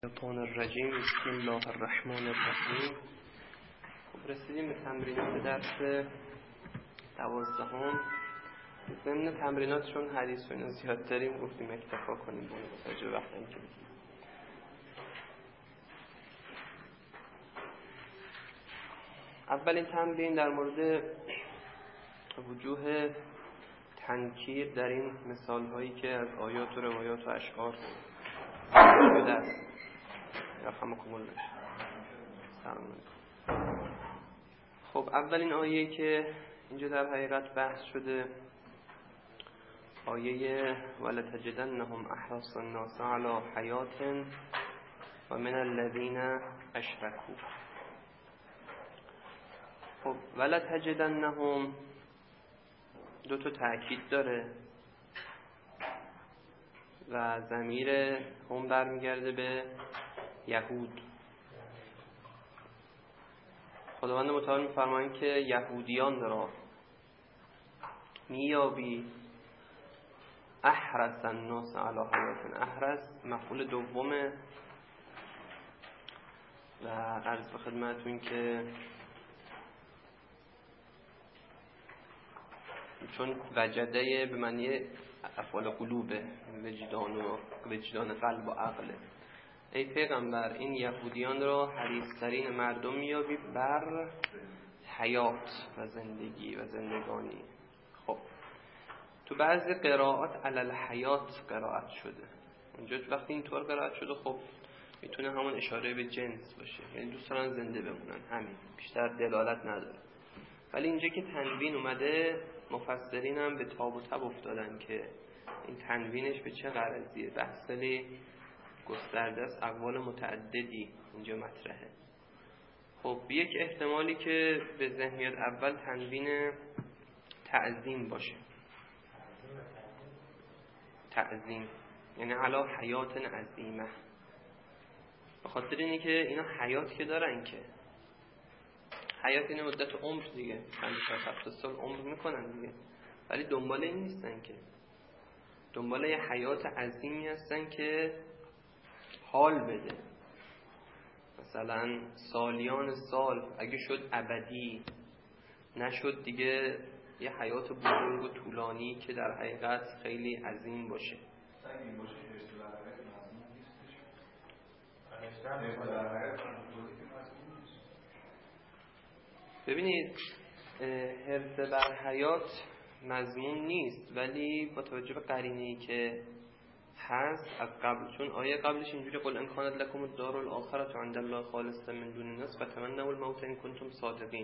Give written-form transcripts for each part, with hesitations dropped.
الشیطان الرجیم. بسم الله الرحمن الرحیم. خب رسیدیم به تمرینات درس 12. ضمن تمرینات چون حدیث و اینا زیاد داریم گفتیم اکتفا کنیم با توجه وقت که اولین تمرین در مورد وجوه تنکیر در این مثال هایی که از آیات و روایات و اشعار شده است. رحمکم الله. سلام علیکم. خب اولین آیه که اینجا در حقیقت بحث شده آیه ولتجدنهم احرص الناس علی حیات و من الذین اشرکوا. خب ولتجدنهم دو تا تأکید داره و ضمیر هم برمیگرده به یهود. خداوند متعال می‌فرمایند که یهودیان را میابی احرص الناس علی حیات. احرص مفعول دومه و عرض به خدمتتون که چون وجده به معنی افعال قلوبه، وجدان قلب و عقله. ای پیغمبر این یهودیان را حریص‌ترین مردم میابی بر حیات و زندگی و زندگانی. خب تو بعضی قرائات علی الحیات قرائت شده. اونجا وقتی اینطور قرائت شده خب میتونه همون اشاره به جنس باشه، یعنی دوست دارن زنده بمونن، همین، بیشتر دلالت نداره. ولی اینجا که تنوین اومده مفسرین هم به تاب و تب افتادن که این تنوینش به چه غرضیه. بحث گسترده است، اقوال متعددی اینجا مطرحه. خب یک احتمالی که به ذهن میاد اول تنوین تعظیم باشه. تعظیم یعنی علی حیات عظیمه، به خاطر اینه که اینا حیات که دارن، که حیات اینه مدت عمر دیگه، 50-70 سال عمر میکنن دیگه، ولی دنبال این نیستن، که دنبال یه حیات عظیمی هستن که حال بده. مثلا سالیان سال اگه شد ابدی، نشد دیگه یه حیات بزرگ و طولانی که در حقیقت خیلی عظیم باشه. ببینید حرص بر حیات مضمون نیست، ولی با توجه به قرینه‌ای که هست از قبل، چون آیه قبلش اینجوری قل ان کانت لکم الدار الاخره عند الله خالصه من دون الناس فتمنوا الموت ان کنتم صادقین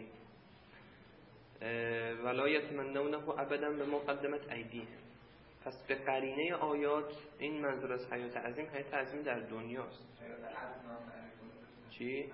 ولا یتمنونه ابدا بما قدمت ایدیهم. پس به قرینه آیات این منظور از حیات عظیم، حیات عظیم در دنیاست. چی؟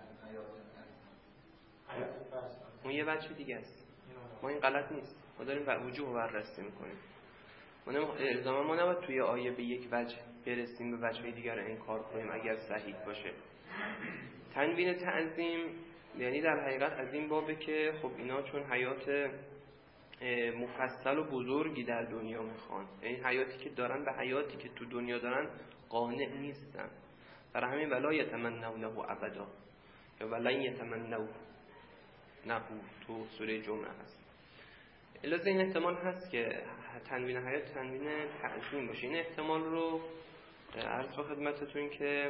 اون یه بچه دیگه است، ما این غلط نیست، ما داریم وجوه بررسی میکنیم. ما نباید توی آیه به یک وجه برسیم به وجه دیگر انکار کنیم اگر صحیح باشه. تنوین تعظیم یعنی در حقیقت از این بابه که خب اینا چون حیات مفصل و بزرگی در دنیا میخوان، یعنی حیاتی که دارن به حیاتی که تو دنیا دارن قانع نیستن، برای همین ولا یتمنونه ابدا یا ولن یتمنونه تو سوره جمعه هست. البته این احتمال هست که تنوین حیات تنوین تعظیم باشه. این احتمال رو عرض به خدمتتون که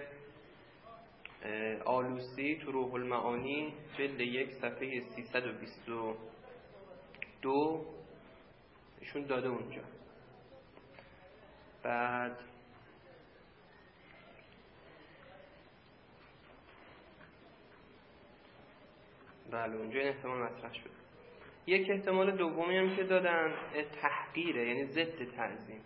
آلوسی تو روح المعانی جلد 1 صفحه 322 ایشون داده اونجا. بعد بله اونجا این احتمال مطرح شد. یک احتمال دومی هم که دادن تحقیره، یعنی ضد تعظیم.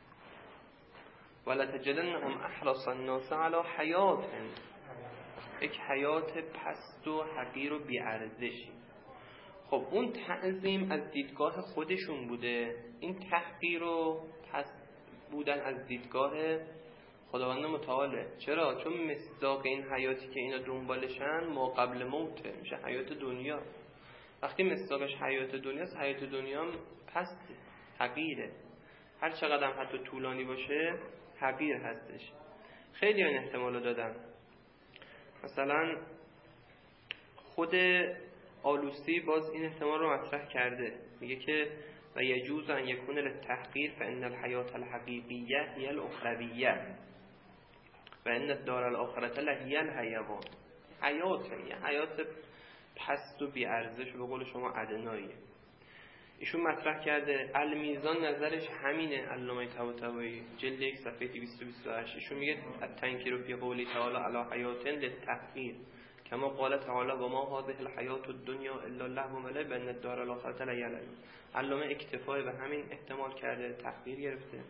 ولتجدنهم احرص الناس علی حیات، یک حیات پست و حقیر و بی‌ارزشی. خب اون تعظیم از دیدگاه خودشون بوده، این تحقیر و پست بودن از دیدگاه خداوند متعاله. چرا؟ چون مصداق این حیاتی که اینا دنبالشن ما قبل موته، میشه حیات دنیا. وقتی مصداقش حیات دنیاست، حیات دنیا هم پسته، حقیره، هر چقدر هم حتی طولانی باشه حقیر هستش. خیلی این احتمال رو دادن. مثلا خود آلوسی باز این احتمال رو مطرح کرده، میگه که و یجوز ان یکون للتحقیر فان الحیات الحقیقیه هی الاخرویه و ان الدار الاخرة لهی الحیوان. حیات پست و بی ارزش و به قول شما ادناییه. ایشون مطرح کرده المیزان، نظرش همینه. علامه طباطبایی جلد 1 صفحه 228 ایشون میگه التنکیر فی قولی تعالی علی حیات للتحقیر کما قال تعالی و ما هذه الحیات الدنیا الا لهو و لعب ان الدار الاخرة لهی الحیوان. علامه اکتفای به همین احتمال کرده، تحقیر گرفته.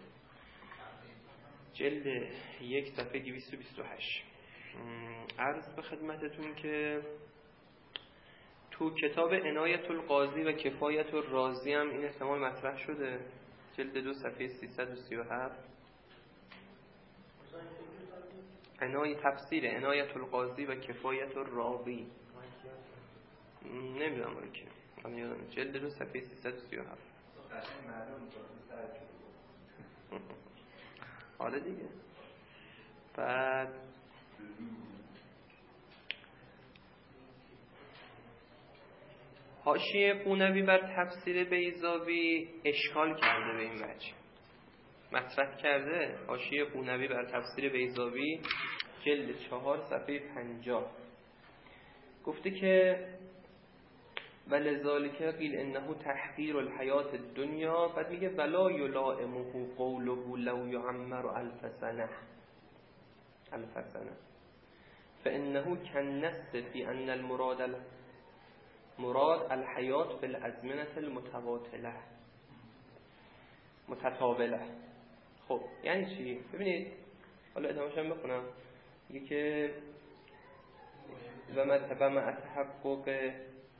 جلد 1 صفحه 228. عرض به خدمتتون که تو کتاب عنایت القاضی و کفایت الرازی هم این احتمال مطرح شده، جلد 2 صفحه 337. تفسیر عنایت القاضی و کفایت الراوی، نمیدونم ولی که من یادم، جلد 2 صفحه 337. آره دیگه. بعد حاشیه قونوی بر تفسیر بیضاوی اشکال کرده، به این وجه مطرح کرده. حاشیه قونوی بر تفسیر بیضاوی جلد 4 صفحه 50 گفته که ولذالک قیل انه تحقیر الحیات الدنیا. بعد میگه ولا یلائمه قوله لو یعمر الف سنه فانه كالنص في ان المراد الحیات بالازمنه متتابله. خب یعنی چی؟ ببینید حالا ادامه‌ش هم بخونم. میگه که و مع تحقق،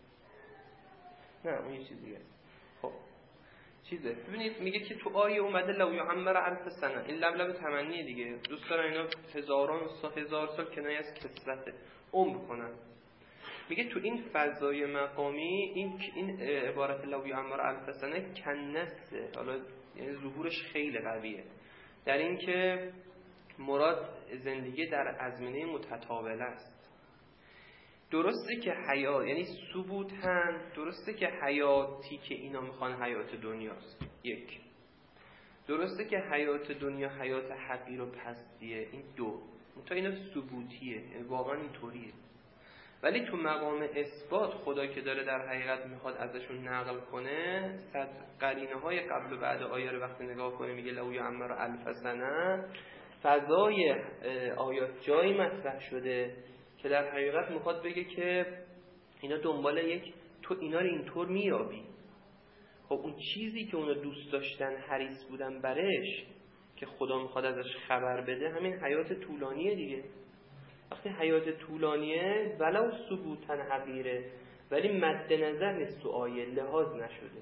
نه اون یه چیز دیگه. خب چیزه، ببینید میگه که تو آیه اومده لو یعمر الف سنه، این لب تمنیه دیگه. دوست دارن اینا هزار سال کنایه از کثرت عمر کنن. میگه تو این فضای مقامی این عبارت لو یعمر الف سنه کنسه، حالا یعنی ظهورش خیلی قویه در این که مراد زندگی در ازمنه متتابعه است. درسته که حیات یعنی ثبوتن، درسته که حیاتی که اینا میخوان حیات دنیاست، یک. درسته که حیات دنیا حیات حقیر و پستیه، این دو. تا اینا ثبوتیه، یعنی واقعا اینطوریه. ولی تو مقام اثبات خدا که داره در حقیقت میخواد ازشون نقل کنه، صد قرینه های قبل و بعد آیه رو وقتی نگاه کنه میگه لو یعمر الف سنه، فضای آیات جایی مطرح شده که در حقیقت میخواد بگه که اینا دنبال تو اینا رو اینطور میابی. خب اون چیزی که اونا دوست داشتن، حریص بودن برش، که خدا میخواد ازش خبر بده، همین حیات طولانیه دیگه. وقتی حیات طولانیه ولو ثبوتن حقیره، ولی مد نظر نیست تو آیه، لحاظ نشده.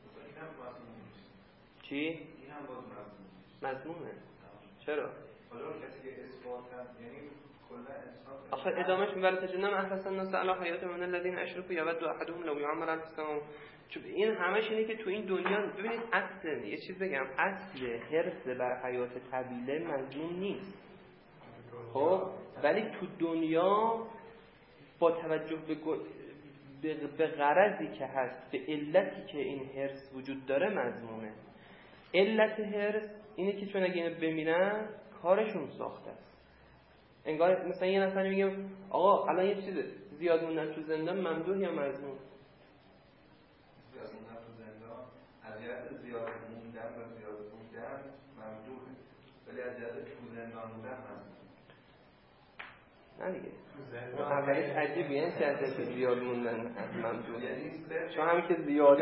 چی؟ این هم باز مضمونه. چرا؟ حالا کسی که اثباتن یعنی کلا انسان آخه ادامهش میبره تجنم احسن الناس علی حیات من الذین اشرکوا یود احدهم لو یعمر الف سنه. این همش اینه که تو این دنیا ببینید اصل، یه چیز بگم، اصل حرص بر حیات طویله مضمون نیست. خب ولی تو دنیا با توجه به غرضی که هست، به علتی که این حرص وجود داره مضمونه. علت حرص اینه که چون اگه اینو بمیرن کارشون ساخته است. انگار مثلا یه نفر میگه آقا الان یه چیزه زیاد موندن تو زندان ممدوح یا مذموم؟ زیاد موندن تو زندان، اذیت زیاد موندن و زیاد بودن ممدوحه، ولی اذیت تو زندان بودن ممدوحه. نه دیگه اولیش عجیبه، یعنی که اذیت زیاد موندن ممدوحه، چون همین که زیاده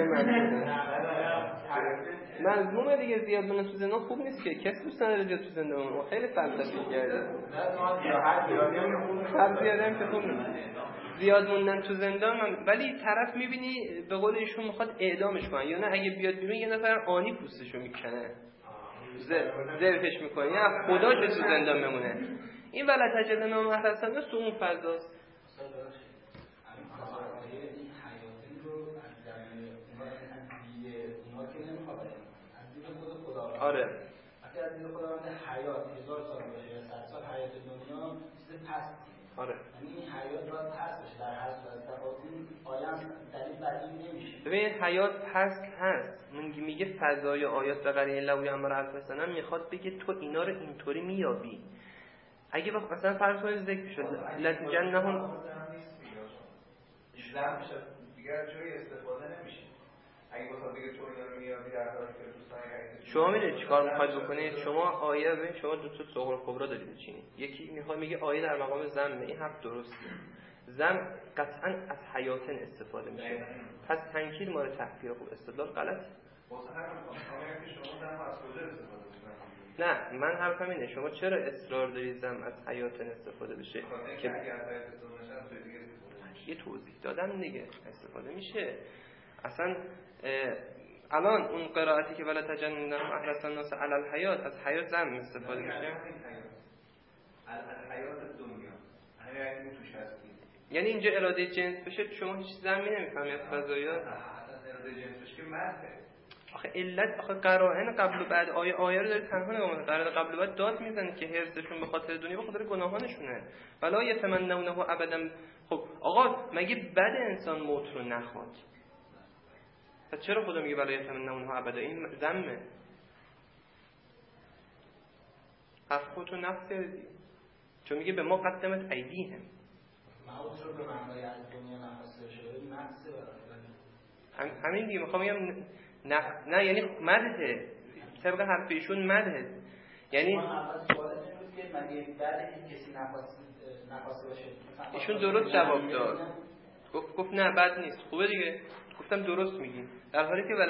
مذمومه دیگه. زیاد موندن تو زندان خوب نیست که، کسی دوست نداره زیاد تو زندان بمونه. خیلی فلسفی کرده. هر زیاده هم که خوب نیست. زیاد موندن تو زندان ولی طرف میبینی به قول ایشون میخواد اعدامش کنه، یا نه اگه بیاد بیرون یه نفر آنی پوستشو میکنه، زرفش میکنه، یا خداش تو زندان بمونه. این ولت تجد نام احرسنه تو اون فضاست. آره. وقتی از دید خداوند حیات 1000 سال باشه یا 100 سال حیات پس. آره. یعنی این حیات باید پس بشه در هر صورت تفاوتی آیات دلیل بر این نمیشه. ببین حیات پس هست. میگه فضای آیات و قرینه لو یعمر الف سنه میخواد بگه تو اینا رو اینطوری میابی. اگه مثلا فرض کنید ذکر شد لتجنهم زم میشه دیگه جایی استفاده نمیشه. اگه بخواد بگه تو اینا رو میابی در حالی که دوستان شما میدونید چیکار میخواید بکنید؟ شما آیه ببین شما دو تا صغرا کبرا دارید میچینید. یکی میخواد میگه آیه در مقام ذم، این حرف درسته. ذم قطعا از حیاتن استفاده میشه. پس تنکیل مال تحقیر خوب استدلال غلط. نه من حرفم اینه شما چرا اصرار دارید ذم از حیاتن استفاده بشه که یه توضیح دادم دیگه استفاده میشه. اصلا الان اون قرائتی که ولا تجننهم احرس الناس علی الحیات از حیات ذم استفاده میشه. الحیات دنیا همین توش هستی. یعنی اینجا اراده جنس بشه شما هیچ ذمی نمیفهمید فضایات. اراده جنس بشه که مده. آخه علت آخه قرائن قبل و بعد آیه رو داره تنها نگاه می‌کنه. قرائن قبل و بعد داد میزنه که حرصشون به خاطر دنیا به خاطر گناهانشونه. ولا یتمنونه ابدا. خب آقا مگه بد انسان موت رو نخواد؟ پس چرا خدا میگه ولا یتمنونه ابدا؟ این ذمه. حرف خودتو نقص کردی. چون میگه به ما قدمت ایدیهم. موت رو به معنای از دنیا نخواسته شده نقصه. همین دیگه میخوام بگم نه یعنی مدحه. طبق حرف ایشون مدحه. یعنی سوال این بود که مگه بعد این کسی نخواسته باشه. ایشون درست جواب داد. گفت نه بد نیست. خوبه دیگه. گفتم درست میگی. در حالی که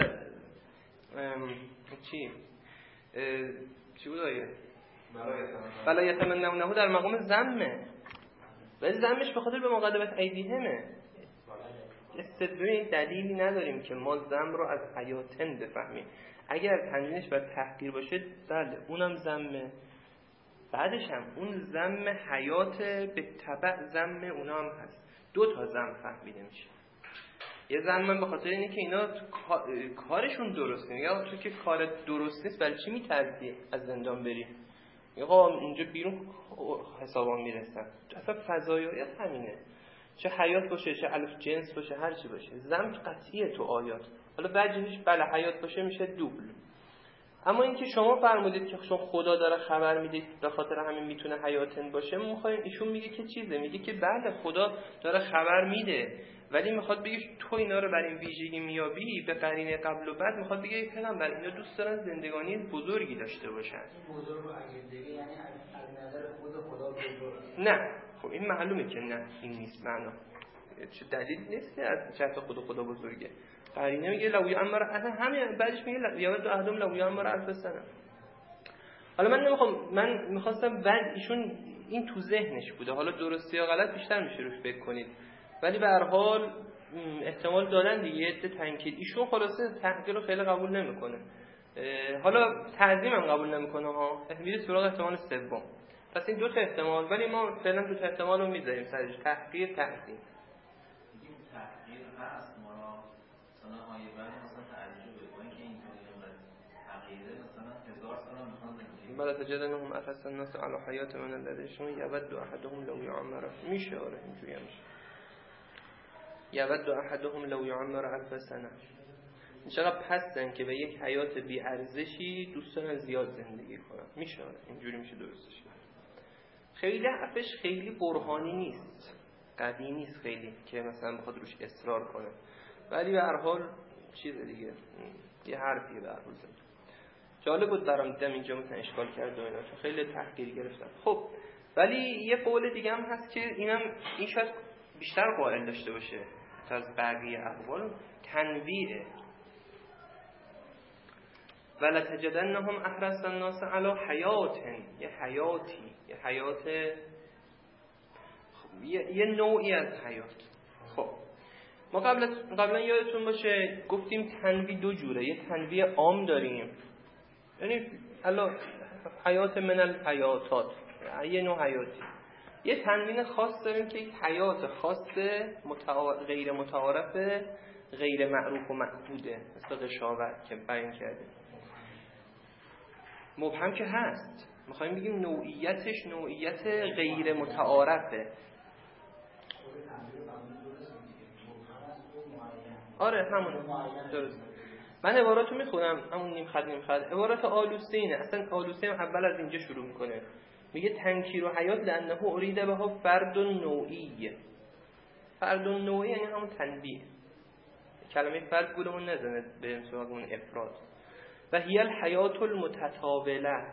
چی بود آیه؟ ولا یتمنونه در مقام ذمه. ولی ذمش به خاطر به مقدمت ایدیهمه. استدلال دلیلی نداریم که ما ذم رو از حیاتن بفهمیم. اگر تنظیمش بر تحقیر باشه بله اونم ذمه. بعدش هم اون ذم حیات به تبع ذم اونا هم هست. دو تا ذم فهمیده میشه. یه ذم به خاطر اینه که اینا کارشون درست نیست. یا تو که کار درست نیست برای چی میترسی از زندان بری؟ آقا اونجا بیرون حسابا میرسن. اصلا فضایات همینه. چه حیات باشه چه الف جنس باشه هر چی باشه ذم قطعیه تو آیات. حالا وجهش بله حیات باشه میشه دوبل. اما اینکه شما فرمودید که چون خدا داره خبر میده به خاطر همین میتونه حیاتن باشه، ایشون میگه که چیزه، میگه که بله خدا داره خبر میده ولی میخواد بگه تو اینا رو بر این ویژگی میابی به قرینه قبل و بعد. میخواد بگه پیغمبر اینا دوست دارن زندگانی بزرگی داشته باشن. این بزرگ اگه دیگه یعنی از نظر خدا بزرگ نه خب این معلومه که نه این نیست معنا. چه دلیل نیست که از جهت خدا بزرگه. قرینه میگه لو یعمر اصلا همین بعدش میگه یود احدهم لو یعمر الف سنه. حالا من میخواستم بعد ایشون این تو ذهنش بوده، حالا درستی یا غلط بیشتر میشه روش فکر کنید، ولی به هر حال احتمال دارن دیگه عده تنکید. ایشون خلاصه تحقیر رو خیلی قبول نمیکنه، حالا تعظیم هم قبول نمیکنه ها، میره سراغ احتمال سوم. پس این دو تا احتمال، ولی ما فعلا دو تا احتمال رو میذاریم سرش، تحقیر تعظیم. این تحقیر هست ما را مثلا آیبن مثلا تعجبه با اینکه این تغییره مثلا 1000 سال میخوان زندگی بلا تجدنهم احسن الناس علی حیات من الذین یود احدهم لو یعمر. میشه آره اینجوری میشه. یود احدهم لو یعمر الف سنه. چقدر پستن که به یک حیات بی ارزشی دوست دارن زیاد زندگی کنن. میشه آره اینجوری میشه درستش. خیلی حرفش خیلی برهانی نیست، قوی نیست خیلی که مثلا بخواد روش اصرار کنه، ولی به هر حال چیز دیگه، یه حرفیه به هر حال. جالب بود برام دیدم اینجا مثلا اشکال کرد و اینا، چون خیلی تحقیر گرفتم. خب ولی یه قول دیگه هم هست که این شاید بیشتر قائل داشته باشه از بقیه اقوال، تنویعه. ولا تجدنهم احرص الناس علی حیات، یه حیاتی، یه حیات، یه نوعی از حیات. خب ما قبلا یادتون باشه گفتیم تنویع دو جوره، یه تنویع عام داریم، یعنی الله حیات من الحیاتات، یه نوع حیاتی. یه تنوین خاص داریم که یک حیات خاص غیر متعارف، غیر معروف و معهوده، مثل غشاورز که بیان کرده. مبهم که هست، میخوایم بگیم نوعیتش نوعیت غیر متعارفه. آره همون درست. من عباراتو میخونم، همون نیم خط عبارات آلوسه اینه. اصلا آلوسه هم اول از اینجا شروع میکنه، میگه تنکیر و حیات لانه ارید بها فرد نوعی. فرد نوعی یعنی همون تنبیه. کلمه فرد گولمون نزنه به سراغ اون افراد. و هی الحیات المتتابله.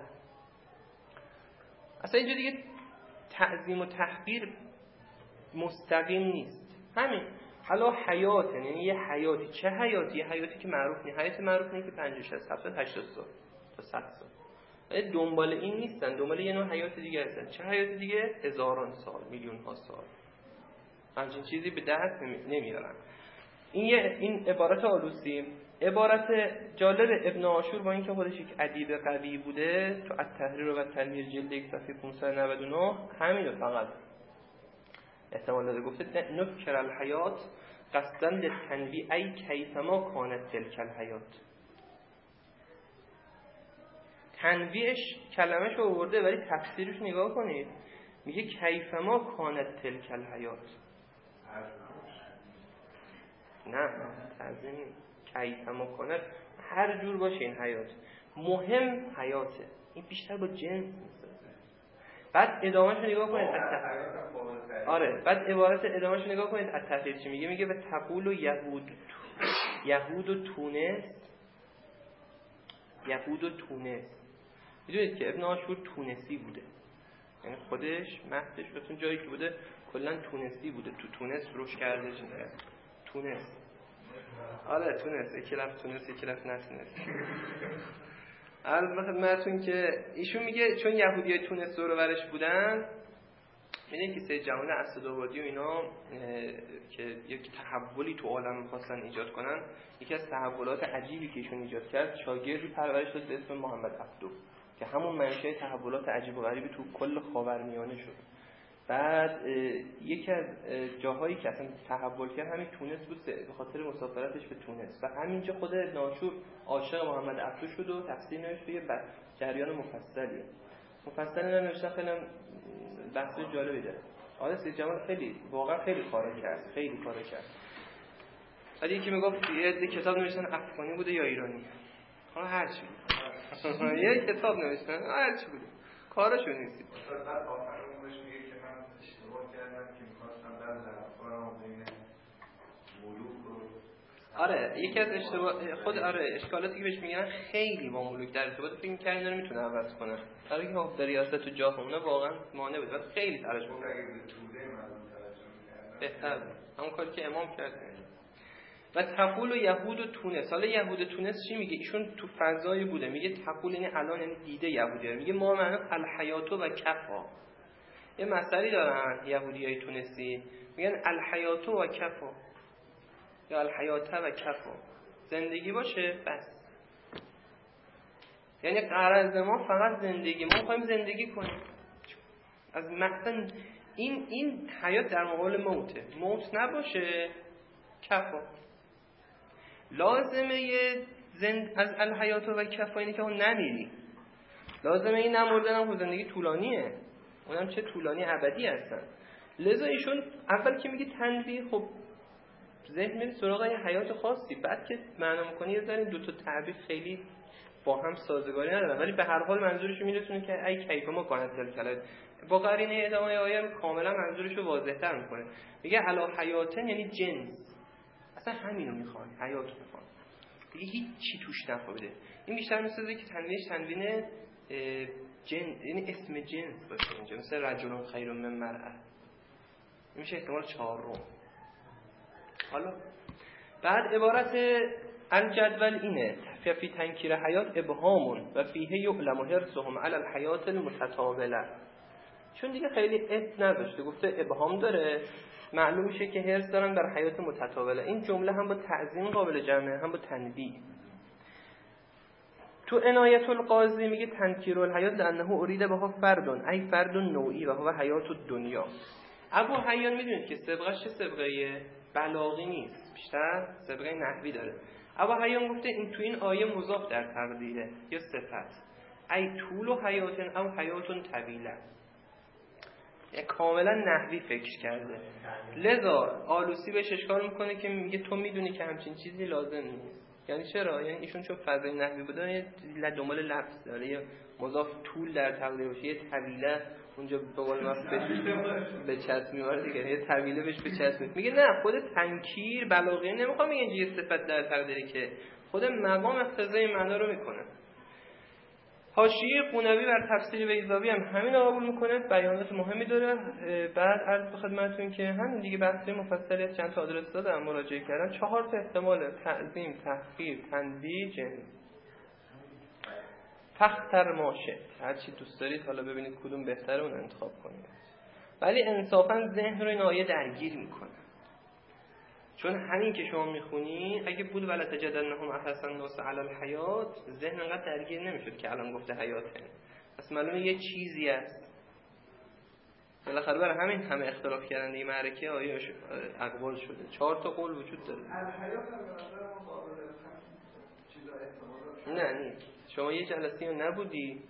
اصلا اینجا دیگه تعظیم و تحقیر مستقیم نیست. همین حالا حیات یعنی یه حیاتی. چه حیاتی؟ یه حیاتی که معروف نیست. حیات معروف نیست که 50 60 70 80 سال تا 100 سال. ولی دنبال این نیستن، دنبال یه نوع حیات دیگه هستن. چه حیات دیگه؟ هزاران سال، میلیون ها سال. همچین چیزی به دست نمیارن. این عبارت آلوسی. عبارت جالب ابن عاشور با اینکه خودش یک ادیب قوی بوده، تو التحریر و تنویر جلد 1 صفحه 599 همینو فقط احتمال داده، گفته نکر الحیات قصداً للتنبیه ای کیفما کانت تلک الحیات. تنبیهش کلمه‌ش رو آورده ولی تفسیرش نگاه کنید، میگه کیفما کانت تلک الحیات. نه تعظیم کیفما کانت هر جور باشه این حیات، مهم حیاته. این بیشتر با جنس میسازه. بعد ادامهش رو نگاه کنید. آره بعد عبارت ادامهش رو نگاه کنید. التحریر چی میگه؟ میگه به تقول و یهود و تونس. میدونید که ابن عاشور تونسی بوده، یعنی خودش مهدش بهتون جایی که بوده کلا تونسی بوده. تو تونس روش کرده چیزه. تونس. آره تونس. یکی رفت تونس یکی رفت نتونس. البته خدمتتون که ایشون میگه چون یهودیای تونس دور و برش بودن، میدونید که سید جمال اسدآبادی و اینا که یک تحولی تو عالم می‌خواستن ایجاد کنن، یکی از تحولات عجیبی که ایشون ایجاد کرد شاگردی پرورش داد به اسم محمد عبدو که همون منشأ تحولات عجیب و غریبی تو کل خاورمیانه شد. بعد یکی از جاهایی که اصلا تحول کرد همین تونس بود به خاطر مسافرتش به تونس. و همینجا خود ابن عاشور عاشق محمد عبدو شد و تفسیر نوشت به جریان مفصلیه. مفصل نوشته خیلی بحث جالبی داره. آره سید جمال خیلی واقعا خیلی کارا کرد. بعد یکی میگفت یه کتاب نوشتن افغانی بوده یا ایرانی. حالا هر چی. یه کتاب نوشتن هر چی بوده. کارشون نیست. بعد آخرش میگه که من اشتباه کردم که می‌خواستم در افغان بین ملوک رو. آره یکی از اشکالاتی که بهش میگن خیلی با ملوک در ارتباط فکر می‌کنه اینا رو میتونه عوض کنه. برای اینکه خب ریاست و جاه اونها واقعا مانع بود. خیلی تلاش کرد. بهتر همون کاری که امام کرد. و تقول و یهود و تونس. حالا یهود و تونس چی میگه؟ ایشون تو فضایی بوده، میگه تقول یعنی الان یعنی دیده یهودی‌ها، میگه ما معنا الحیات و کفا. یه مسئله دارن یهودیای تونسی، میگن الحیات و کفا یا الحیات و کفا، زندگی باشه بس. یعنی غرض ما فقط زندگی، ما می‌خوایم زندگی کنیم. از مثلا این حیات در مقابل موته، موت نباشه کفا. لازمه از الحیات و کفا اینه که اون نمیری. لازمه این نمردن هم زندگی طولانیه، اونم چه طولانی ابدی هستن. لذا ایشون اول که میگه تنبیه، خب ذهن میره سراغ یه حیات خاصی، بعد که معنا میکنی یه ذره دو تا تعبیر خیلی با هم سازگاری ندارن، ولی به هر حال منظورش میرسونه که ای کیف ما کانت الکلام. با قرینه ادامه آیه کاملا منظورش رو واضح‌تر میکنه. میگه علا حیاتن یعنی جنس، اصلا همینو میخوان، حیات میخوان دیگه، هیچ چی توش نخوابیده. این بیشتر مثل که تنوینش تنوین یعنی اسم جنس باشه اینجا، مثل رجل خیر من مرأه، میشه احتمال 4. حالا بعد عبارت الجدول اینه فی تنکیر حیات ابهامون و فیه یعلم حرصهم علی الحیات المتتابله. چون دیگه خیلی اسم نداشته، گفته ابهام داره، معلوم میشه که حرص دارن بر حیات متتابله. این جمله هم با تعظیم قابل جمعه، هم با تنبیه. تو عنایت القاضی میگه تنکیر الحیات لانه ارید بها فردون ای فرد نوعی و هو حیات الدنیا. ابو حیان میدونید که صبغش چه صبغه بلاغی نیست، بیشتر صبغه نحوی داره. ابو حیان گفته این تو این آیه مضاف در تقدیره یا صفت. ای طول حیات او حیات طویله. کاملا نحوی فکر کرده. لذا آلوسی بهش اشکال میکنه که میگه تو میدونی که همچین چیزی لازم نیست. یعنی چرا؟ یعنی ایشون چون فضای نحوی بوده یه دنبال لفظ داره، یه مضاف طول در تقدیر باشه، یه طویله اونجا به قول معروف به چسب میاره دیگه، یه طویله بهش به چسب میگه. نه، خود تنکیر بلاغه نمیخوام میگه اینجا یه صفت در تقدیری که خود مقام اقتضای معنا رو میکنه. حاشیه قونوی بر تفسیر بیضاوی هم همین رو قبول میکنه، بیانات مهمی داره. بعد عرض به خدمتتون که همین دیگه بحث مفصلی از چند تا آدرس دادم مراجعه کردم. 4 تا احتمال: تعظیم، تحقیر، تنزیه، جنس. فختر ماشه، هر چی دوست دارید حالا ببینید کدوم بهتره اون انتخاب کنید. ولی انصافا ذهن رو این آیه درگیر میکنه، چون همین که شما میخونی اگه بود ولا تجدنهم احسن الناس علی الحیات، ذهن انقدر درگیر نمیشد که الان گفته حیاته. پس معلومه یه چیزی است. بالاخره برای همین همه اختلاف کردن این معرکه آیه اقوال شده. 4 تا قول وجود داره. الحیات هم به نظر ما قابل چیزا احتمال نه نیست. شما یه جلسه رو نبودی،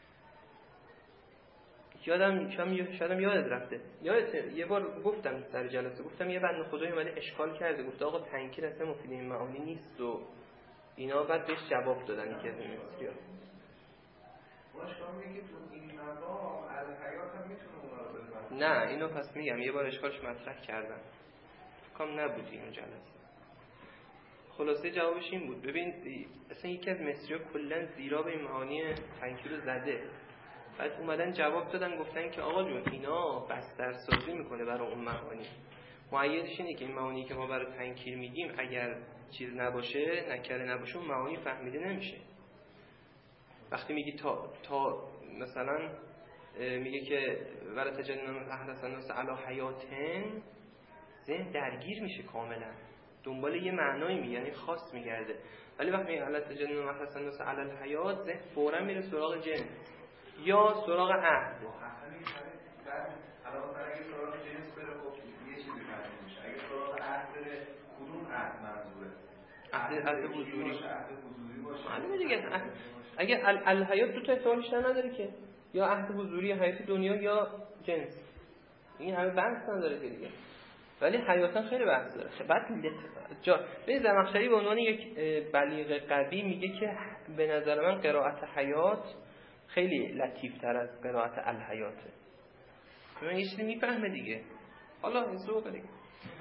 شاید یادت رفته. یه بار گفتم سر جلسه، گفتم یه بنده خدایی اومده اشکال کرده، گفته آقا تنکیر اصلا مفید این معانی نیست و اینا. بعد بهش جواب دادن که مصری‌ها باشه میگه تو این مقام الحیات هم میتونه اونا رو بزنه. نه اینو پس میگم یه بار اشکالش مطرح کردم، فکرم نبودی اون جلسه. خلاصه جوابش این بود. ببین اصلا یکی از مصری‌ها کلا زیرا به این معانی تنکیر رو زده، بعد اومدن جواب دادن گفتن که آقا جون اینا بسترسازی میکنه برای اون معانی. مؤیدش اینه که این معانی که ما برای تنکیر میگیم اگر چیز نباشه، نکره نباشه، اون معانی فهمیده نمیشه. وقتی میگی تا مثلا میگه که ولا تجنن احرس الناس علی حیاتن، ذهن درگیر میشه کاملا، دنبال یه معنایی میگه، یعنی خاص میگرده. ولی وقتی میگه ولا تجنن احرس الناس علی الحیات، ذهن فورا میره سراغ جنس یا سراغ عهد. الان مثلا اگه سراغ جنس بره خب یه چیزی فهمیده میشه. اگه سراغ عهد بره کدوم عهد منظوره؟ عهد حضوری. عهد حضوری باشه. معلومه دیگه. اگه الحیات دو تا احتمال بیشتر نداره که، یا عهد حضوری حیات دنیا یا جنس. این همه بحث نداره که دیگه. ولی حیاتن خیلی بحث داره. بعد به زمخشری به عنوان یک بلیغ قوی میگه که به نظر من قرائت حیات خیلی لطیف‌تر از قرائت الحیاته. من یه چیزی میفهمه دیگه. حالا این سوق دیگه.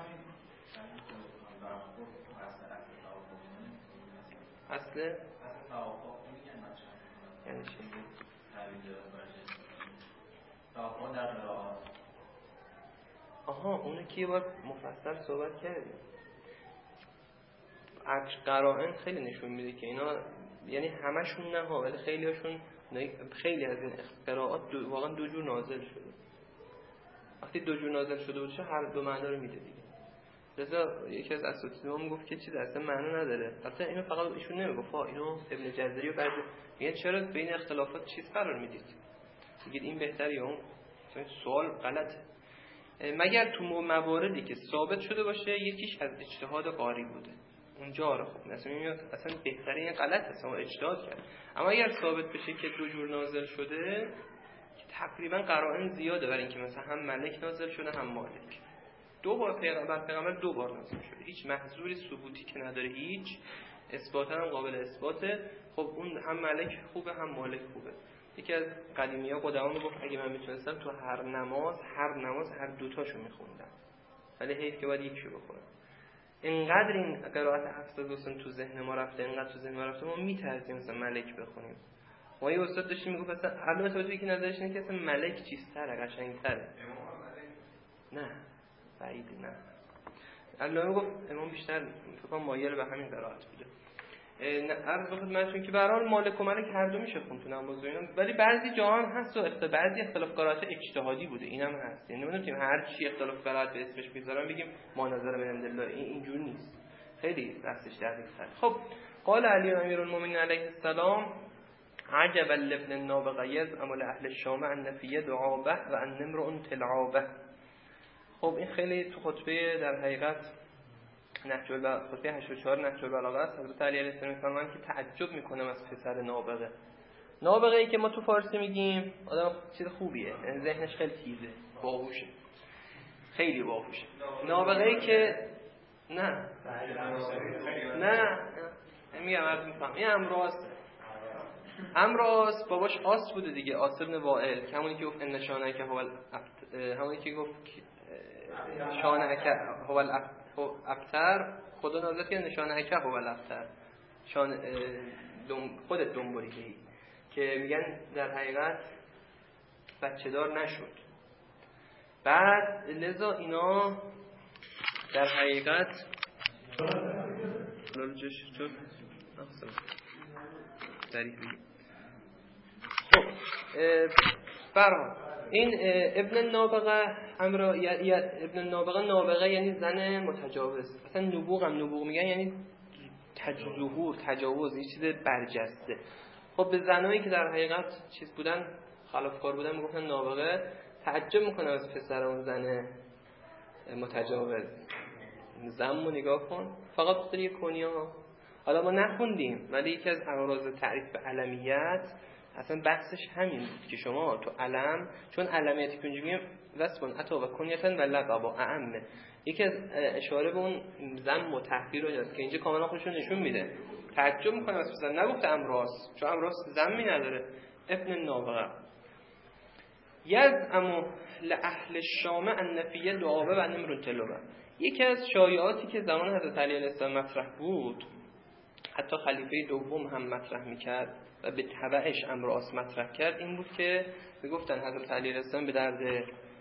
اصل یعنی چی؟ آها اونو که یه بار مفصل صحبت کردیم. قرائن خیلی نشون میده که اینا، یعنی همشون نه ها، ولی خیلی هاشون، خیلی از این قرائات واقعا دو جور نازل شده. وقتی دو جور نازل شده باشه هر دو معنا رو میده دیگه. لذا یکی از اساتیدمون گفت که چیز اصلا معنا نداره. البته اینو فقط ایشون نمیگفت، اینو ابن جزری و بعضی میگن چرا بین اختلافات چیز قرار میدید؟ میگید این بهتره یا اون؟ سوال غلطه. مگر تو مواردی که ثابت شده باشه یکیش از اجتهاد قاری بوده، اونجا آره خب مثلا میاد اصلا بهتره، این غلط اصلا اجتهاد کرد. اما اگر ثابت بشه که دو جور نازل شده که تقریبا قرائن زیاده برای اینکه مثلا هم ملک نازل شده هم مالک، دو بار پیغمبر دو بار نازل شده، هیچ محظوری ثبوتی که نداره، هیچ اثبات هم قابل اثباته. خب اون هم ملک خوبه هم مالک خوبه. یکی از قدیمی‌ها قدما میگفت اگه من میتونستم تو هر نماز هر دوتاشو میخوندم، ولی حیف که باید یکشو بخونم. اینقدر این قرائت حفظ دوستان تو ذهن ما رفته، ما میترسیم مثلا ملک بخونیم. ما یه استاد داشتیم میگفت مثلا البته توی که نظرش اینه که مثلا ملک چیزتره، قشنگتره. نه بعیدی نه. علامه گفت امام بیشتر فکر کنم مایل به همین قرائت بوده. عرض بخواد منشون که به هر حال مالک و ملک هر دو میشه خوند تو نماز و اینا، ولی بعضی جاها هم هست و بعضی اختلاف قرائت اجتهادی بوده، اینم هست. یعنی نمی‌تونیم هر چی اختلاف قرائت به اسمش میذارن بگیم ما نظر من الله، اینجور نیست، خیلی بحثش دقیق‌تره. خب قال علی امیرالمومنین علیه السلام عجبا لابن النابغه یزعم لاهل الشام ان فی دعابه و ان امرؤ تلعابه. خب این خیلی تو خطبه در حقیقت خطبه 84 نهج البلاغه است. حضرت علی علیه السلام که تعجب میکنم از پسر نابغه. نابغه‌ای که ما تو فارسی میگیم آدم چیز خوبیه، یعنی ذهنش خیلی تیزه، باهوشه، خیلی باهوشه. نابغه‌ای که نه میگم عرض می‌کنم این امراس باباش آس بوده دیگه، آس بن وائل، همونی که گفت ان شانئک همونی که گفت شانئک هو الابتر، خدا نازل کرد ان شانئک هو الابتر، خودت دنبالی که میگن در حقیقت بچه دار نشد. بعد لذا اینا در حقیقت برام این ابن النابغه ابن النابغه، نابغه یعنی زن متجاوز، اصلا نبوغ میگن یعنی تجاوز، یه چیز برجسته. خب به زنایی که در حقیقت چیز بودن، خلافکار بودن، میگفتن نابغه. تعجب میکنه از پسر اون زن متجاوز. زنمو نگاه کن، فقط بخاطر یه کنیا. حالا ما نخوندیم ولی یکی از اغراض تعریف به علمیت اصلا بحثش همین بود که شما تو علم، چون علمیتی که میگیم وصفن عطا و کنیتن و لقب و اعمه، یکی از اشاره به اون ذم و تحقیر رو هست که اینجا کاملا خودشون نشون میده. تعجب میکنه از پسر، نگفته امراس، چون امراس ذمی نداره. ابن النابغه یزعم لاهل الشام ان فی دعابه و نمر تلوبه. یکی از شایعاتی که زمان حضرت علی علیه السلام مطرح بود، حتی خلیفه دوم هم مطرح میکرد و به تبعش امراس مطرح کرد، این بود که میگفتن حضرت علی علیه السلام به درد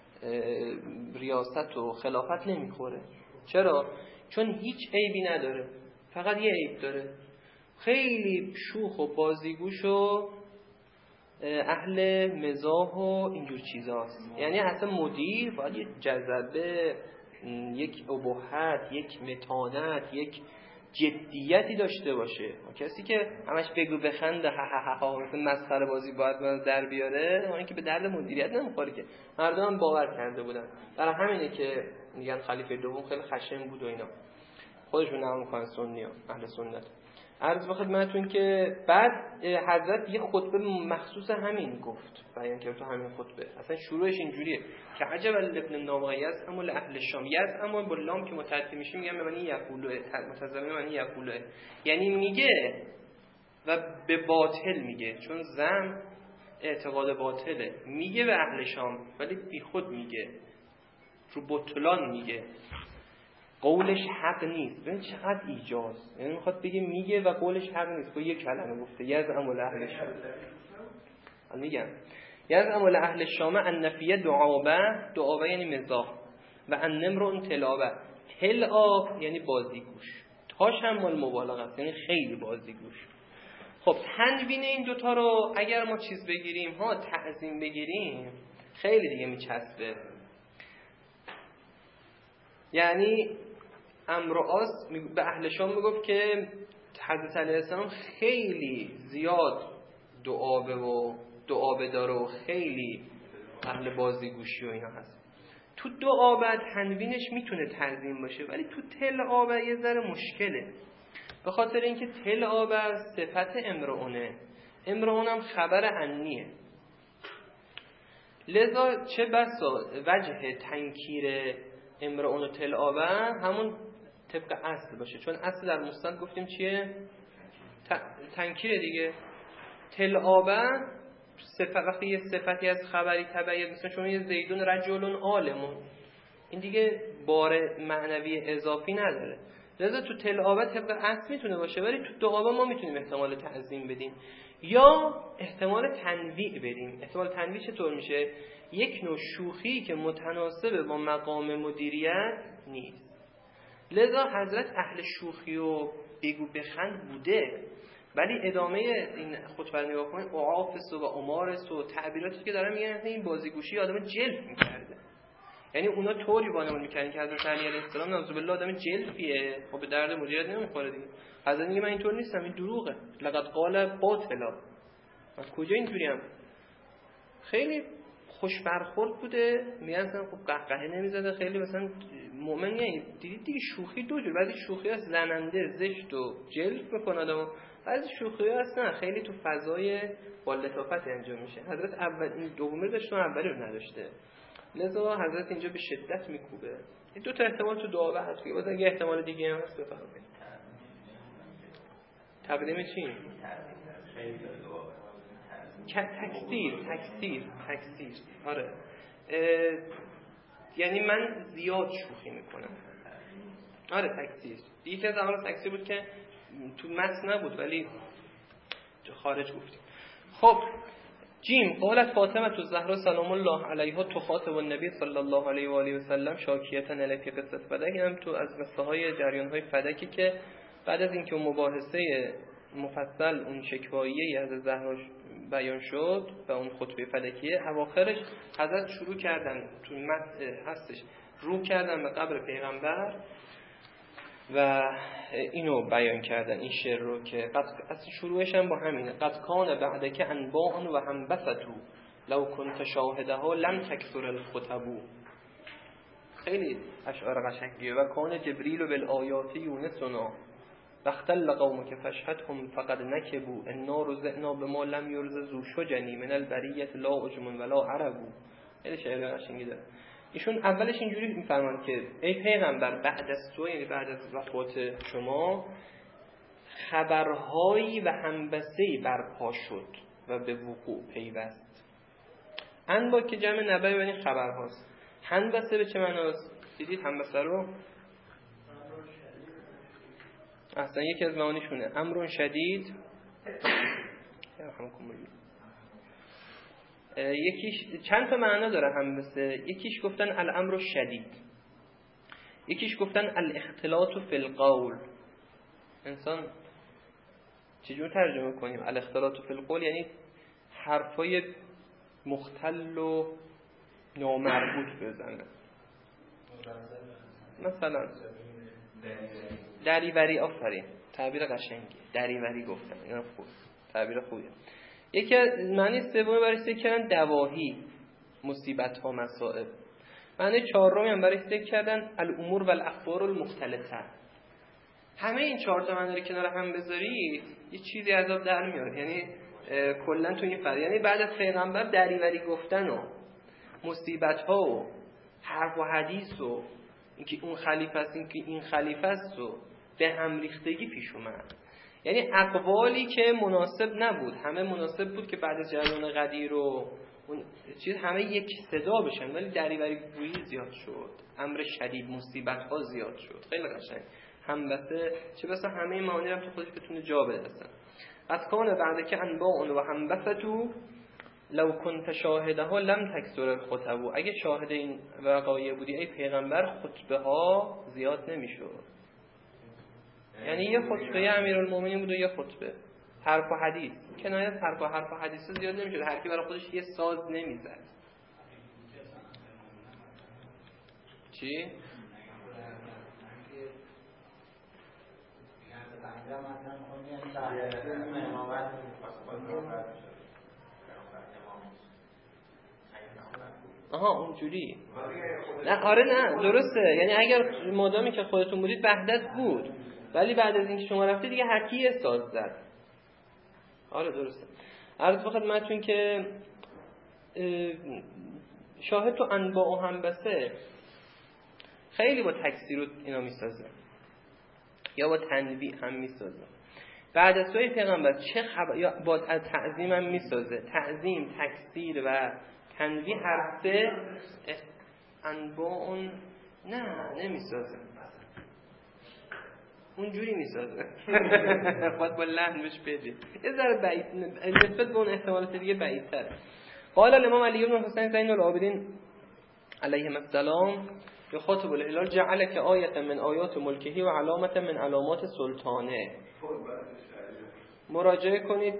ریاست و خلافت نمیخوره. چرا؟ چون هیچ عیبی نداره، فقط یه عیب داره، خیلی شوخ و بازیگوش و اهل مزاح و اینجور چیزاست. یعنی اصلا مدیر باید یک جذبه، یک ابهت، یک متانت، یک جدیتی داشته باشه. کسی که همش بگو بخنده مثل مسخره بازی باید در بیاره، اون که به درد مدیریت نمیخوره که. مردم هم باور کرده بودن. برای همینه که میگن خلیفه دوم خیلی خشن بود و اینا، خودشون نام میکنن سنی‌ها، اهل سنت. عرض به خدمتتون که بعد حضرت یه خطبه مخصوص همین گفت، بیان کرد تو همین خطبه. اصلا شروعش اینجوریه که عجب لابن النابغه یزعم لاهل الشام. یزعم با لام که متعدی میشه میگن به معنی یقوله، متضمن معنی یقوله، یعنی میگه و به باطل میگه، چون زم اعتقاد باطله. میگه به اهل شام ولی بی خود میگه، رو بطلان میگه، قولش حق نیست. ببین چقدر ایجاز، یعنی میخواد بگه میگه و قولش حق نیست، با یک کلمه گفته یزعم لاهل الشام. من میگم یزعم لاهل الشام ان فی دعابه یعنی مزاح و ان نمر تلابه. تلاب یعنی بازیگوش، تاش هم مال مبالغه است، یعنی خیلی بازیگوش. خب تنوین این دوتا رو اگر ما چیز بگیریم، تعظیم بگیریم، خیلی دیگه میچسبه. یعنی امرؤاس به اهل شام میگفت که حضرت علیه السلام خیلی زیاد دعابه داره و خیلی اهل بازیگوشی و اینا هست. تو دعابه تنوینش میتونه تعظیم باشه، ولی تو تلعابه یه ذره مشکله، به خاطر اینکه تلعابه صفت امرؤونه، امرؤون هم خبر عنیه. لذا چه بسا وجه تنکیر امرؤون و تلعابه همون طبق اصل باشه، چون اصل در مستند گفتیم چیه؟ تنکیر دیگه. تلعابه وقتی یه صفتی از خبری تبعید، مثلا شما یه زیدون رجلون عالمون، این دیگه بار معنوی اضافی نداره. لذا تو تلعابه طبق اصل میتونه باشه، ولی تو دعابه ما میتونیم احتمال تعظیم بدیم یا احتمال تنویع بدیم. احتمال تنویع چطور میشه؟ یک نوع شوخی که متناسب با مقام مدیریت نیست. لذا حضرت اهل شوخی و بگو بخند بوده، ولی ادامه این خطبه رو نگاه کنید، اعافس و امارس و تعبیراتی که دارن میگن این بازیگوشی آدم جلف میکرده. یعنی اونا طوری وانمود میکنن که حضرت علی علیه السلام نعوذ بالله آدم جلفیه و به درد مدیریت نمیخوره دیگه. حضرت میگه من اینطور نیستم، این دروغه، لقد قال باطلا. از کجا اینطوریم؟ خیلی خوش برخورد بوده، میگن اصلا خب قهقهه نمیزده، خیلی مثلا مؤمن یعنی دیدی شوخی دو جور، بعضی شوخی هست زننده زشت و جلف میکنه آدمو، بعضی شوخی هست نه خیلی تو فضای با لطافت انجام میشه. حضرت اول این دومی داشت و اولی رو نداشته، لذا حضرت اینجا به شدت میکوبه. این دو تا احتمال تو دعا هست که باز اگه احتمال دیگه هم هست بفرمایید. تقدیم چی؟ تکثیر. آره یعنی من زیاد شوخی میکنم. آره تکثیر. یکی از اول تکثیر بود که تو متن نبود ولی خارج گفتیم. خب جیم قالت فاطمه الزهرا سلام الله علیها تخاطب النبی صلی الله علیه و آله و سلم شاکیتا علیه قصه فدک. هم تو از قصه های جریان های فدکی که بعد از اینکه مباحثه مفصل اون شکواییه از زهرا بیان شد و اون خطبه فلکیه، اواخرش حضرت شروع کردن تو متن هستش رو کردن به قبر پیغمبر و اینو بیان کردن این شعر رو که اصلا شروعش هم با همینه. قد کان بعدک انباء و همبثتو لو كنت شاهدها لم تکثر الخطب. خیلی اشعار قشنگیه. و کان جبریل بالآیات یونسنا واختل قومک فاشهدهم فقد نکبوا النار رزقنا بما لم یرز ذو شجنی من البریة لا عجم ولا عرب. خیلی شعر قشنگی داره. ایشون اولش اینجوری میفرمان که ای پیغمبر بعد از تو، یعنی بعد از وفات شما، خبرهایی و همبسه‌ای برپا شد و به وقوع پیوست. انبا که جمع نبع یعنی خبرهاست. همبسه به چه معناست؟ دیدید همبسه رو؟ اصلا یکی از معانیشونه امر شدید. یکیش چند تا معنا داره همبسه. یکیش گفتن الامر شدید، یکیش گفتن الاختلاط فی القول. انسان چجور ترجمه کنیم الاختلاط فی القول؟ یعنی حرفای مختل و نامربوط بزنه. مثلا دریوری. آفرین، تعبیر قشنگی، دریوری گفتن. اینا خوب، تعبیر خوبیه. یکی از معنی سوم برای ذکر کردن دواهی، مصیبت ها، مصائب. معنی چهارمی هم برای ذکر کردن الامور و الاخبار المختلطه. همه این چهار تا معنی رو کنار هم بذارید یه چیزی از آب در میاد. یعنی کلا تو این فرض، یعنی بعد از پیغمبر دریوری گفتن و مصیبت ها و حرف و حدیث و اینکه اون خلیفه است، اینکه این خلیفه است و به هم ریختگی پیش اومد. یعنی اقوالی که مناسب نبود، همه مناسب بود که بعد از جریان قدیر و اون چیز همه یک صدا بشن، ولی دریوری گویی زیاد شد، امر شدید، مصیبت ها زیاد شد. خیلی قشنگ همبسه، چه بسا همه معانی رو تو خودش بتونه جا بده. اصلا از کان بعد که انباء و همبستو لو كنت شاهدها لم تکثر الخطب. اگه شاهد این وقایع بودی ای پیغمبر خطبه ها زیاد نمیشد. یعنی یه خطبه امیرالمومنین بود و یه خطبه حرف و حدیث، کنایه از حرف و حدیث زیاد نمیشد. هر کی برای خودش یه ساز نمیزد. چی؟ آها اونجوری. نه آره نه درسته. یعنی اگر مادامی که خودتون بودید وحدت بود، ولی بعد از اینکه شما رفتید دیگه هر کی یه ساز زد. آره درسته. عرض به خدمتتون که شاهد تو انباء و همبسه خیلی با تکثیر و اینا میسازه یا با تنبیه هم میسازه. بعد از توی پیغمبر چه خبر، یا با تعظیم هم میسازه. تعظیم، تکثیر و تنبیه هر سه انباء نمیسازه. اونجوری میسازه. خود با لحن بهش بدید. یه ذره بعید نسبت به اون احتمالات دیگه بعیدتره. قال الامام علی بن حسین زین العابدین علیهم السلام یخاطب الهلال جعلک آیه من آیات ملکه و علامت من علامات سلطانه. مراجعه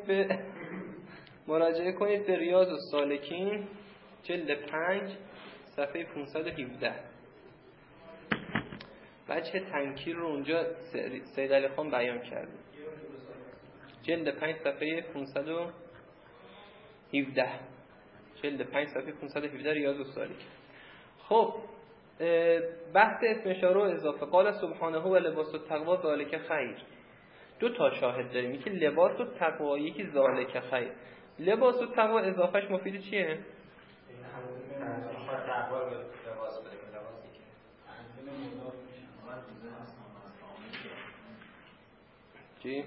کنید به ریاض السالکین جلد 5 صفحه 517. وجه تنکیر رو اونجا سید علی خان بیان کرده. جلد 5 صفحه 517. جلد 5 صفحه 517 ریاض السالکین. خب بحث اسم اشاره و اضافه. قال سبحانه و لباس التقوا ذالک خیر. دو تا شاهد داریم، یکی لباس التقوا، یکی ذالک خیر. لباس التقوا اضافهش مفید چیه؟ چی؟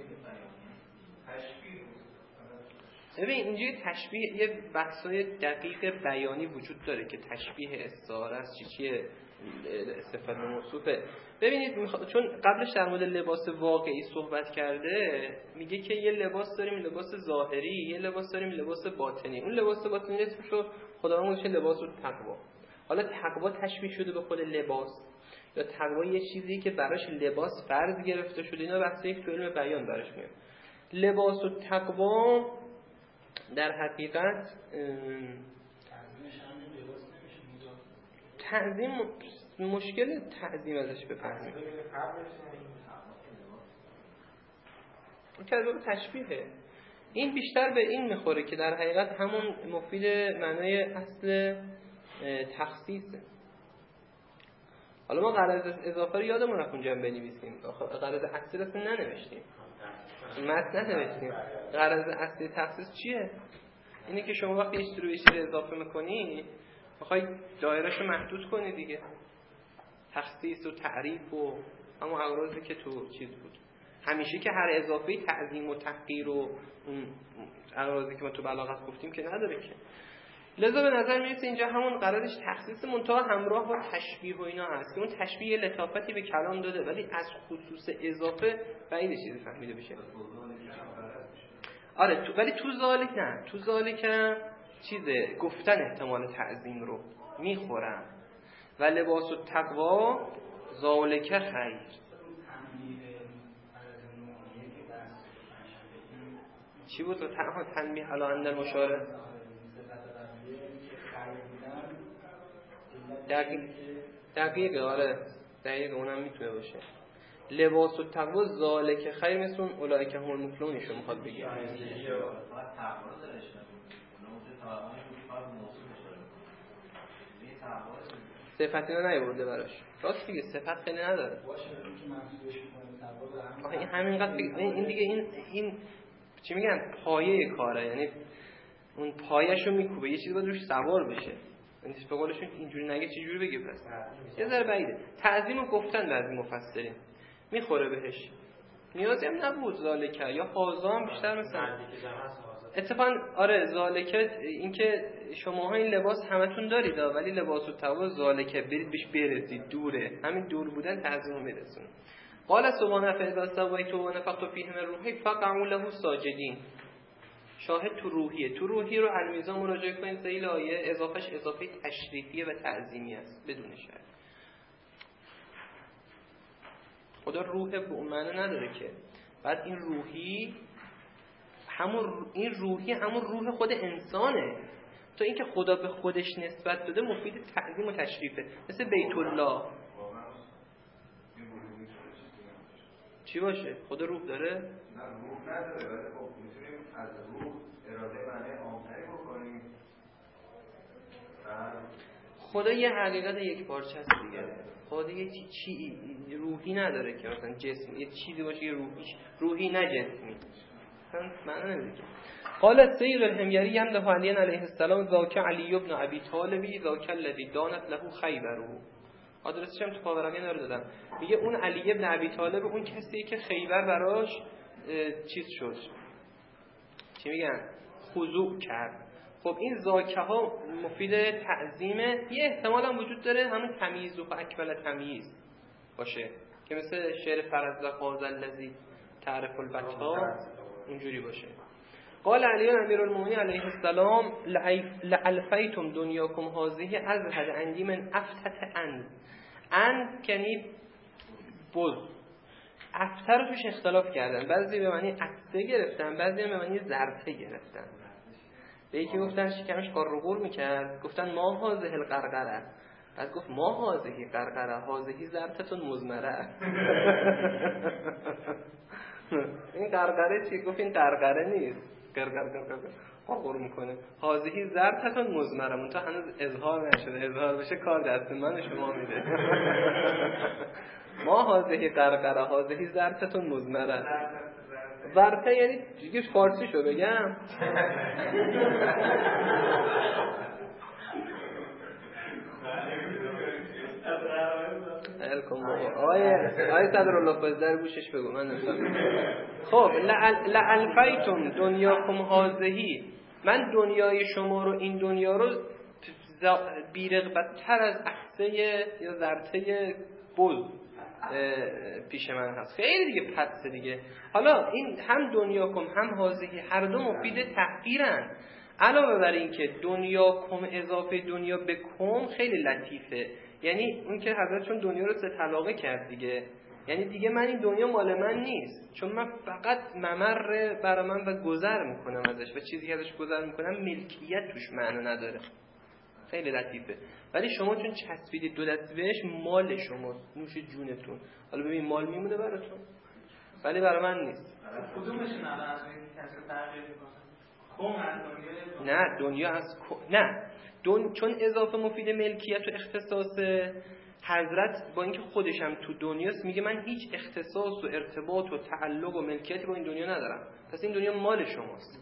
ببین اینجا تشبیه یه بحثای دقیق بیانی وجود داره که تشبیه استعاره است، چیه صفت موصوفه. ببینید چون قبلش در مورد لباس واقعی صحبت کرده، میگه که یه لباس داریم لباس ظاهری، یه لباس داریم لباس باطنی. اون لباس باطنی اسمشو خداوند گذاشته لباس التقوا. حالا تقوا تشبیه شده به خود لباس یا تقوا یه چیزی که براش لباس فرض گرفته شده، اینا بحثی تو علم بیان براش میاد. لباس التقوا در حقیقت تعظیم مشکل تعظیم ازش بفهمیم که از تشبیهه. این بیشتر به این میخوره که در حقیقت همون مفید معنای اصل تخصیصه. حالا ما غرض اضافه رو یادمون رفت اونجا بنویسیم، غرض اصلی رو ننوشتیم، متن ننوشتیم. غرض اصلی تخصیص چیه؟ اینه که شما وقتی یه چیزی رو به چیزی اضافه میکنی میخوای دایره‌شو محدود کنی دیگه. تخصیص و تعریف و همون اغراضی که تو چیز بود. همیشه که هر اضافه‌ای تعظیم و تحقیر و اون اغراضی که ما تو بلاغت گفتیم که نداره که. لذا به نظر میرسه اینجا همون قرارش تخصیص منتها همراه با تشبیه و اینا هست که اون تشبیه لطافتی به کلام داده، ولی از خصوص اضافه بعید چیزی فهمیده بشه. آره ولی تو ذالک نه، تو ذالک چیزه گفتن احتمال تعظیم رو میخورم. و لباس التقوا ذالک خیر. چی بود تنبیه علی ان المشاره؟ دقیقه. آره دقیقه اونم میتونه باشه. لباس التقوا ذالک خیر، مثل اون اولئک هم المفلحونشو میخواد بگه. صفتی رو نیورده براش. راست میگه صفت خیلی نداره. این همینقدر این دیگه این چی میگن پایه کاره، یعنی اون پایه‌شو میکوبه، یه چیزی باید روش سوار بشه. یعنی به قولشون اینجوری نگه چه جوری بگه؟ پس یه ذره بعیده. تعظیم گفتن بعضی مفسرین میخوره بهش، نیازی هم نبود. ذالکه یا حاضا هم بیشتر مثلا اتفاقا آره ذالکه این که شماها این لباس همتون دارید ولی لباس التقوا ذالکه برید بهش برسید، دوره. همین دور بودن تعظیم رو میرسونه. قال سبحانه فاذا سویت و نفخت فیه من روحی فقعوا له ساجدین. شاهد تو روحیه. تو روحی رو المیزان مراجعه کنید. ذیل آیه اضافهش اضافه تشریفیه و تعظیمی است بدون شک. خدا روح به اون معنی نداره که بعد این روحی همون روح خود انسانه. تو اینکه خدا به خودش نسبت داده مفید تعظیم و تشریفه. مثل بیت الله چی باشه؟ خدا روح داره؟ نه روح نداره، ولی خب میتونیم از روح اراده معنی عام‌تری بکنیم. خدا یه حقیقت یک پارچه است دیگه. خدا یه چی روحی نداره که مثلا جسم یه چیزی باشه یه روحی نه جسمی. مثلا معنی نمیده. قال سید الحميري يمدح علي علیه السلام ذاک علی ابن ابی طالب ذاک الذی دانت له خیبر. آدرسش هم تو پاورقی نارو دادم. میگه اون علی ابن ابی طالب اون کسیه که خیبر براش چیز شد، چی میگن، خضوع کرد. خب این ذاکه ها مفید تعظیمه. یه احتمال هم وجود داره همون تمییز و اکمل تمییز باشه که مثل شعر فرزدق هذا الذی تعرف البتا اونجوری باشه. قال علی امیر المؤمنین علیه السلام لعلفیتم دنیاکم هذه ازهد عندی من افتت ان کنی بز. افتر رو توش اختلاف کردن، بعضی به معنی افته گرفتن، بعضی به معنی ظرفه گرفتن. به یکی گفتن شکمش قرقور میکرد، گفتن ما هذه القرقره، بعد گفت ما هذه قرقره هذه ظرفتون مزمره. این قرقره چی؟ گفت این قرقره نیست. قرقر قرقر میکنه. هازهی ضربتون مزمرمون تا هنوز اظهار نشده، اظهار بشه کار دست من و شما میده. ما هازهی قرقره، هازهی ضربتون مزمره. ورته یعنی دیگه فارسی شو بگم. الکم بابا آیه صدرالله باز در گوشش بگو من نمی‌فهمم. خب لعلفیتم دنیاکم هازهی، من دنیای شما رو، این دنیا رو بی‌رغبت‌تر از اخته یا زرته بز پیش من هست. خیلی دیگه پسته دیگه. حالا این هم دنیاکم هم هازهی هر دو مفید تحقیرن. علاوه بر این که دنیاکم اضافه دنیا به کم خیلی لطیفه، یعنی اون که حضرتشون دنیا رو 3 طلاقه کرد دیگه، یعنی دیگه من این دنیا مال من نیست، چون من فقط ممر برای من و گذر میکنم ازش و چیزی که ازش گذر میکنم ملکیت توش معنی نداره. خیلی لطیفه. ولی شما چون چسبیدید دو دست بهش، مال شماست، نوش جونتون. حالا ببین مال میمونه براتون ولی برای من نیست. کدومشون الان از این کسی تغییر میکنه؟ نه دنیا از نه چون اضافه مفید ملکیت و اختصاص. حضرت با اینکه خودش هم تو دنیاست میگه من هیچ اختصاص و ارتباط و تعلق و ملکیتی با این دنیا ندارم، پس این دنیا مال شماست.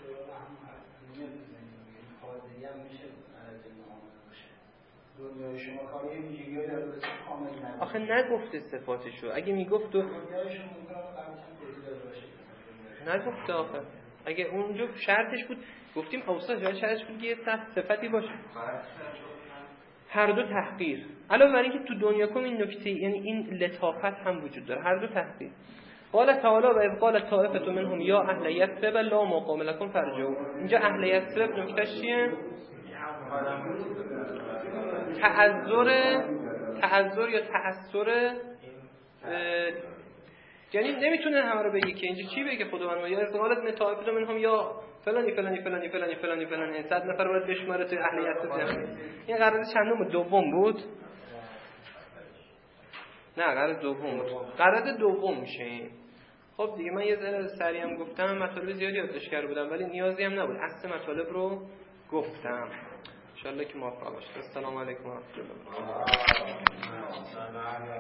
دنیای شما کاری ویژگی داره به کامل نداره. آخه نگفته صفاتشو، اگه میگفت دنیای شما ممکنه قبلا توضیح داده باشه. نگفته آخه. اگه اونجا شرطش بود گفتیم اوصاف جای شرطش بود یه صفتی باشه. هر دو تحقیر. علاوه بر اینکه تو دنیا کم این نکته، یعنی این لطافت هم وجود داره، هر دو تحقیر. قال تعالی و اذ قال طائفه منهم یا اهل یثرب لا مقام لكم فارجعوا. اینجا اهل یثرب نکتهش چیه؟ تعذر یا تأثر، یعنی نمیتونه همه رو بگی که اینجا چی بگه خداوند یا اذ من طائفه منهم یا فلانی فلانی فلانی فلانی فلانی فلانی 100 نفر باید بشماره توی اهل یثرب. این قرارداد چندم؟ دوم بود؟ نه قرارداد دوم بود. قرارداد دوم میشه این. خب دیگه من یه ذره سریع هم گفتم، مطالب زیادی یادداشت کرده بودم ولی نیازی هم نبود، اصل مطالب رو گفتم. ان شاء الله که موفق باشید. السلام علیکم و رحمت الله.